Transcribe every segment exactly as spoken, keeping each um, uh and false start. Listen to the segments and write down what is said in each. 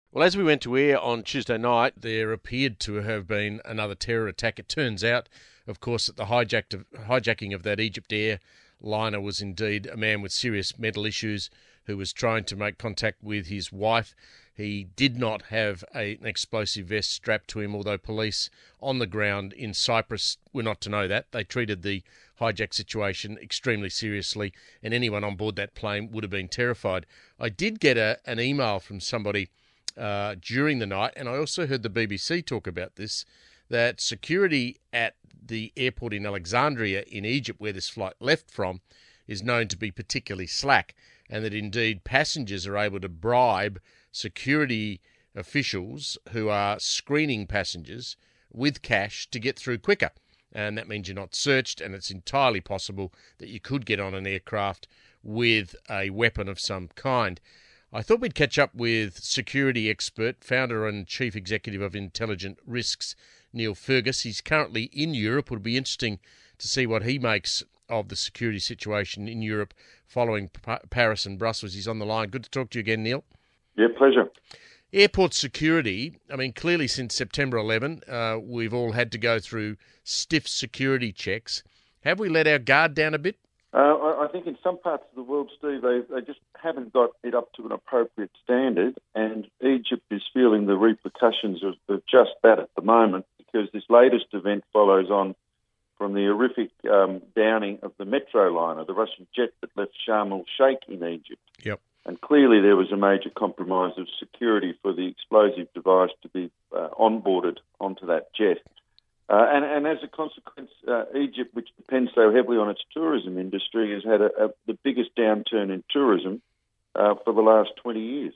Well, as we went to air on Tuesday night, there appeared to have been another terror attack. It turns out, of course, that the hijacked of, hijacking of that Egypt Air liner was indeed a man with serious mental issues who was trying to make contact with his wife. He did not have a, an explosive vest strapped to him, although police on the ground in Cyprus were not to know that. They treated the hijack situation extremely seriously, and anyone on board that plane would have been terrified. I did get a, an email from somebody Uh, during the night, and I also heard the B B C talk about this, that security at the airport in Alexandria in Egypt, where this flight left from, is known to be particularly slack, and that indeed passengers are able to bribe security officials who are screening passengers with cash to get through quicker. And that means you're not searched, and it's entirely possible that you could get on an aircraft with a weapon of some kind. I thought we'd catch up with security expert, founder and chief executive of Intelligent Risks, Neil Fergus. He's currently in Europe. It'll be interesting to see what he makes of the security situation in Europe following Paris and Brussels. He's on the line. Good to talk to you again, Neil. Yeah, pleasure. Airport security, I mean, clearly since September eleventh, uh, we've all had to go through stiff security checks. Have we let our guard down a bit? Uh, I, I think in some parts of the world, Steve, they, they just haven't got it up to an appropriate standard, and Egypt is feeling the repercussions of, of just that at the moment, because this latest event follows on from the horrific um, downing of the Metroliner, the Russian jet that left Sharm el-Sheikh in Egypt. Yep. And clearly there was a major compromise of security for the explosive device to be uh, onboarded onto that jet. Uh, and, and as a consequence, uh, Egypt, which depends so heavily on its tourism industry, has had a, a, the biggest downturn in tourism uh, for the last twenty years.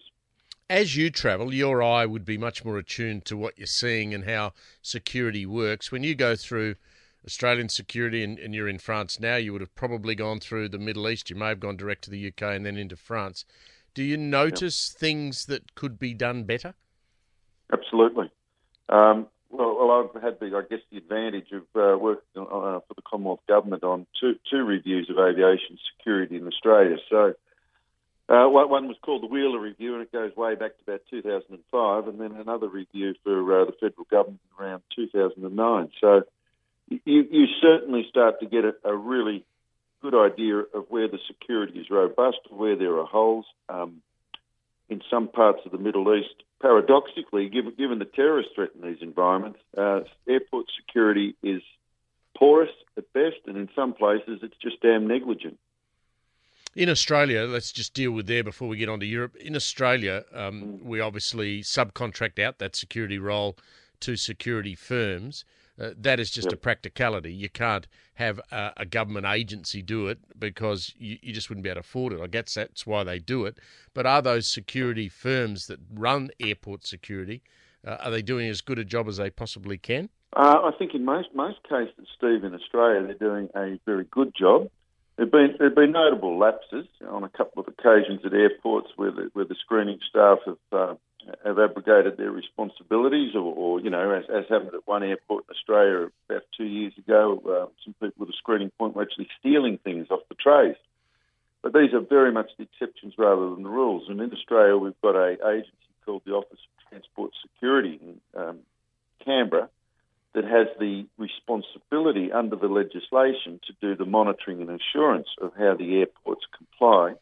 As you travel, your eye would be much more attuned to what you're seeing and how security works. When you go through Australian security and, and you're in France now, you would have probably gone through the Middle East. You may have gone direct to the U K and then into France. Do you notice yep. things that could be done better? Absolutely. Um, Well, well, I've had the, I guess, the advantage of uh, working uh, for the Commonwealth Government on two, two reviews of aviation security in Australia. So uh, one was called the Wheeler Review, and it goes way back to about two thousand five, and then another review for uh, the federal government around two thousand nine. So you, you certainly start to get a, a really good idea of where the security is robust, where there are holes. Um, in some parts of the Middle East, paradoxically, given, given the terrorist threat in these environments, uh, airport security is porous at best, and in some places it's just damn negligent. In Australia, let's just deal with there before we get on to Europe. In Australia, um, mm. we obviously subcontract out that security role to security firms. Uh, that is just yep. a practicality. You can't have a, a government agency do it because you, you just wouldn't be able to afford it. I guess that's why they do it. But are those security firms that run airport security, uh, are they doing as good a job as they possibly can? Uh, I think in most most cases, Steve, in Australia, they're doing a very good job. There have been, there have been notable lapses on a couple of occasions at airports where the, where the screening staff have uh, have abrogated their responsibilities, or, or you know, as, as happened at one airport in Australia about two years ago, uh, some people with a screening point were actually stealing things off the trays. But these are very much the exceptions rather than the rules. And in Australia, we've got an agency called the Office of Transport Security in um, Canberra that has the responsibility under the legislation to do the monitoring and assurance of how the airports comply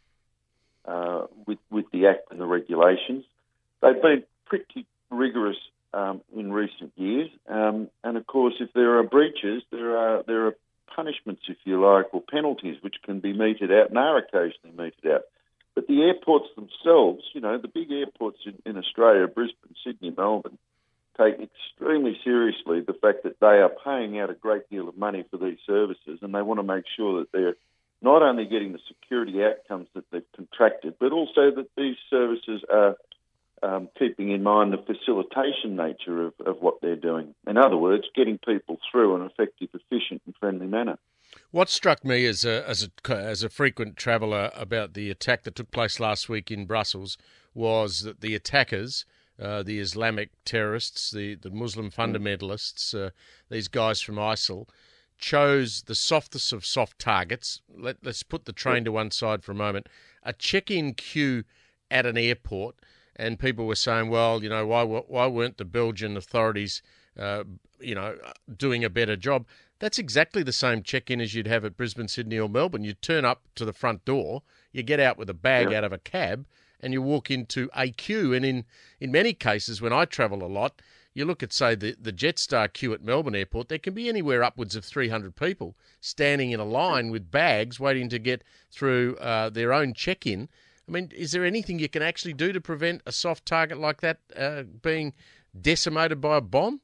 uh, with, with the Act and the regulations. They've been pretty rigorous um, in recent years, um, and of course, if there are breaches, there are there are punishments, if you like, or penalties which can be meted out and are occasionally meted out. But the airports themselves, you know, the big airports in, in Australia, Brisbane, Sydney, Melbourne, take extremely seriously the fact that they are paying out a great deal of money for these services, and they want to make sure that they're not only getting the security outcomes that they've contracted, but also that these services are Um, keeping in mind the facilitation nature of, of what they're doing. In other words, getting people through an effective, efficient and friendly manner. What struck me as a, as a, as a frequent traveller about the attack that took place last week in Brussels was that the attackers, uh, the Islamic terrorists, the, the Muslim fundamentalists, uh, these guys from ISIL, chose the softest of soft targets. Let, let's put the train to one side for a moment. A check-in queue at an airport. and people were saying, well, you know, why why weren't the Belgian authorities, uh, you know, doing a better job? That's exactly the same check-in as you'd have at Brisbane, Sydney or Melbourne. You turn up to the front door, you get out with a bag Yeah. out of a cab, and you walk into a queue. And in, in many cases, when I travel a lot, you look at, say, the, the Jetstar queue at Melbourne Airport, there can be anywhere upwards of three hundred people standing in a line with bags waiting to get through uh, their own check-in. I mean, is there anything you can actually do to prevent a soft target like that uh, being decimated by a bomb?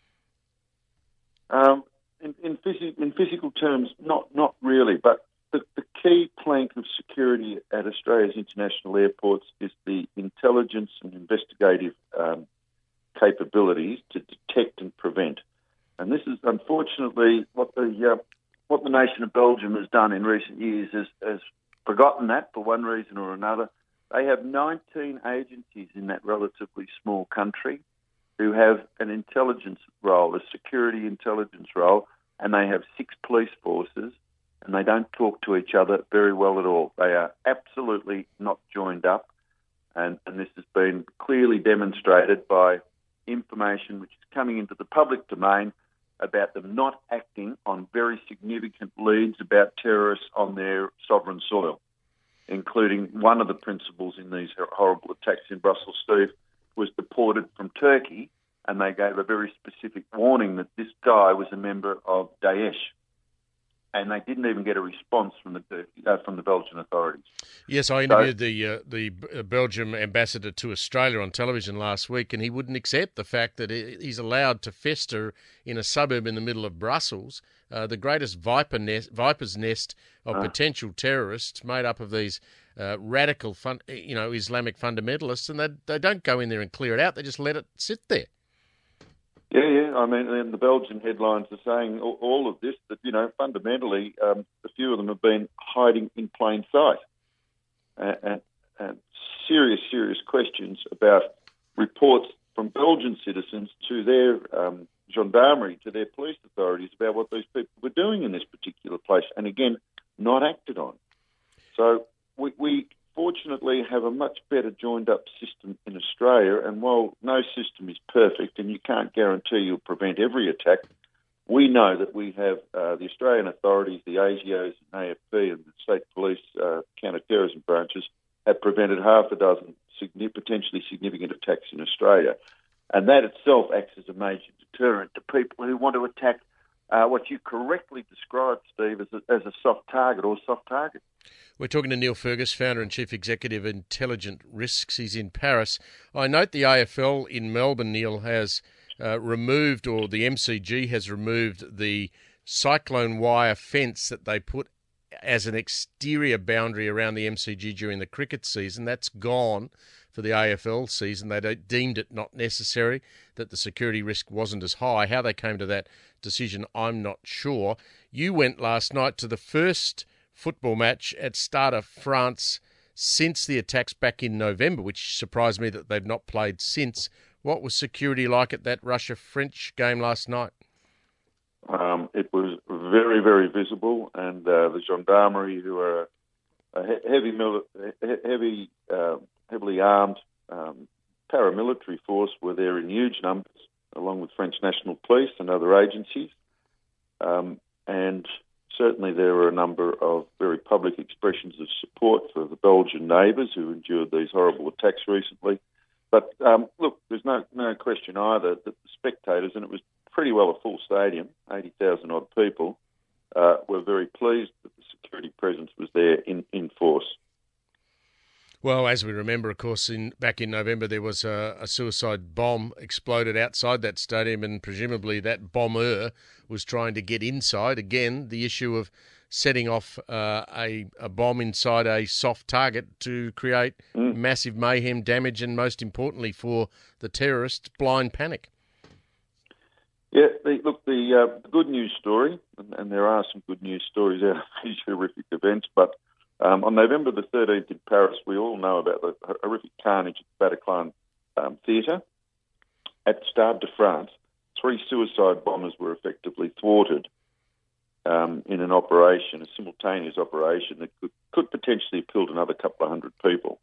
Um, in, in, phys- in physical terms, not not really. But the, the key plank of security at Australia's international airports is the intelligence and investigative um, capabilities to detect and prevent. And this is unfortunately what the uh, what the nation of Belgium has done in recent years is has forgotten that for one reason or another. They have nineteen agencies in that relatively small country who have an intelligence role, a security intelligence role, and they have six police forces, and they don't talk to each other very well at all. They are absolutely not joined up, and, and this has been clearly demonstrated by information which is coming into the public domain about them not acting on very significant leads about terrorists on their sovereign soil, including one of the principals in these horrible attacks in Brussels, Steve, was deported from Turkey, and they gave a very specific warning that this guy was a member of Daesh. And they didn't even get a response from the uh, from the Belgian authorities. Yes, I interviewed so, the uh, the Belgium ambassador to Australia on television last week, and he wouldn't accept the fact that he's allowed to fester in a suburb in the middle of Brussels, uh, the greatest viper nest, viper's nest of uh, potential terrorists, made up of these uh, radical, fun, you know, Islamic fundamentalists, and they they don't go in there and clear it out; they just let it sit there. Yeah, yeah. I mean, and the Belgian headlines are saying all, all of this, that, you know, fundamentally, um, a few of them have been hiding in plain sight. Uh, and, and serious, serious questions about reports from Belgian citizens to their um, gendarmerie, to their police authorities about what these people were doing in this particular place. And again, not acted on. So we... we fortunately have a much better joined-up system in Australia, and while no system is perfect and you can't guarantee you'll prevent every attack, we know that we have uh, the Australian authorities, the A S I Os, and A F P and the state police uh, counter-terrorism branches have prevented half a dozen significant, potentially significant attacks in Australia. And that itself acts as a major deterrent to people who want to attack uh, what you correctly described, Steve, as a, as a soft target or soft target. We're talking to Neil Fergus, founder and chief executive of Intelligent Risks. He's in Paris. I note the A F L in Melbourne, Neil, has uh, removed, or the M C G has removed, the cyclone wire fence that they put as an exterior boundary around the M C G during the cricket season. That's gone for the A F L season. They deemed it not necessary, that the security risk wasn't as high. How they came to that decision, I'm not sure. You went last night to the first football match at Stade de France since the attacks back in November, which surprised me that they've not played since. What was security like at that Russia-French game last night? Um, it was very, very visible, and uh, the gendarmerie, who are a he- heavy, mili- heavy, uh, heavily armed um, paramilitary force, were there in huge numbers, along with French National Police and other agencies. Um, and certainly there were a number of very public expressions of support for the Belgian neighbours who endured these horrible attacks recently. But um, look, there's no no question either that the spectators, and it was pretty well a full stadium, eighty thousand odd people, uh, were very pleased that the security presence was there in, in force. Well, as we remember, of course, in back in November, there was a, a suicide bomb exploded outside that stadium, and presumably that bomber was trying to get inside. Again, the issue of setting off uh, a, a bomb inside a soft target to create mm. massive mayhem, damage, and most importantly for the terrorists, blind panic. Yeah, the, look, the uh, good news story, and, and there are some good news stories out of these horrific events, but Um, on November the thirteenth in Paris, we all know about the horrific carnage at the Bataclan um, Theatre. At Stade de France, three suicide bombers were effectively thwarted um, in an operation, a simultaneous operation that could, could potentially have killed another couple of hundred people.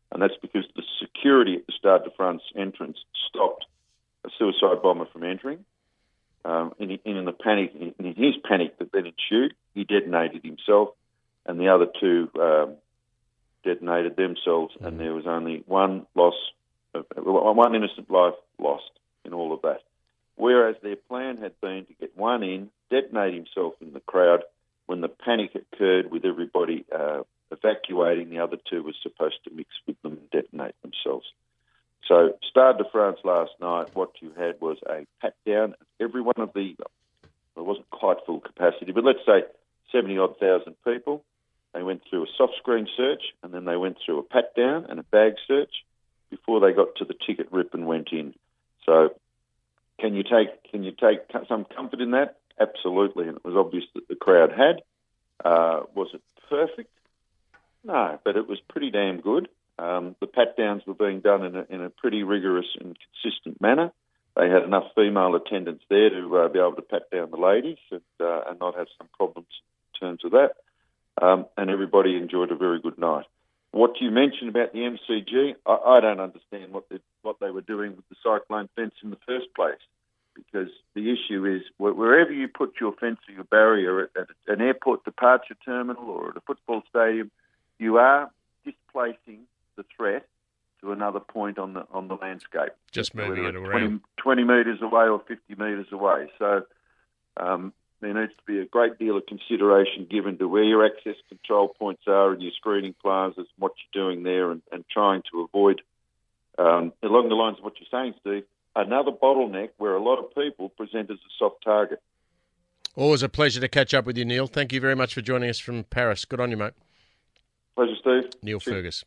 and that's because the security at the Stade de France entrance stopped a suicide bomber from entering. Um, in, in the panic, in his panic that then ensued, he detonated himself, and the other two um, detonated themselves, mm. and there was only one loss, of, one innocent life lost in all of that. Whereas their plan had been to get one in, detonate himself in the crowd. When the panic occurred with everybody uh, evacuating, the other two were supposed to mix with them and detonate themselves. So, Stade de France last night, what you had was a pat-down. Every one of the, well, it wasn't quite full capacity, but let's say seventy-odd thousand people. They went through a soft screen search, and then they went through a pat-down and a bag search before they got to the ticket rip and went in. So, can you take can you take some comfort in that? Absolutely, and it was obvious that the crowd had. Uh, was it perfect? No, but it was pretty damn good. Um, the pat-downs were being done in a, in a pretty rigorous and consistent manner. They had enough female attendants there to uh, be able to pat down the ladies and, uh, and not have some problems in terms of that. Um, and everybody enjoyed a very good night. What you mentioned about the M C G, I, I don't understand what they, what they were doing with the cyclone fence in the first place, because the issue is wherever you put your fence or your barrier at, at an airport departure terminal or at a football stadium, you are displacing the threat to another point on the on the landscape. Just moving it around. twenty, twenty metres away or fifty metres away. So um, there needs to be a great deal of consideration given to where your access control points are and your screening plazas, what you're doing there, and, and trying to avoid, um, along the lines of what you're saying, Steve, another bottleneck where a lot of people present as a soft target. Always a pleasure to catch up with you, Neil. Thank you very much for joining us from Paris. Good on you, mate. Pleasure, Steve. Neil Cheers. Fergus.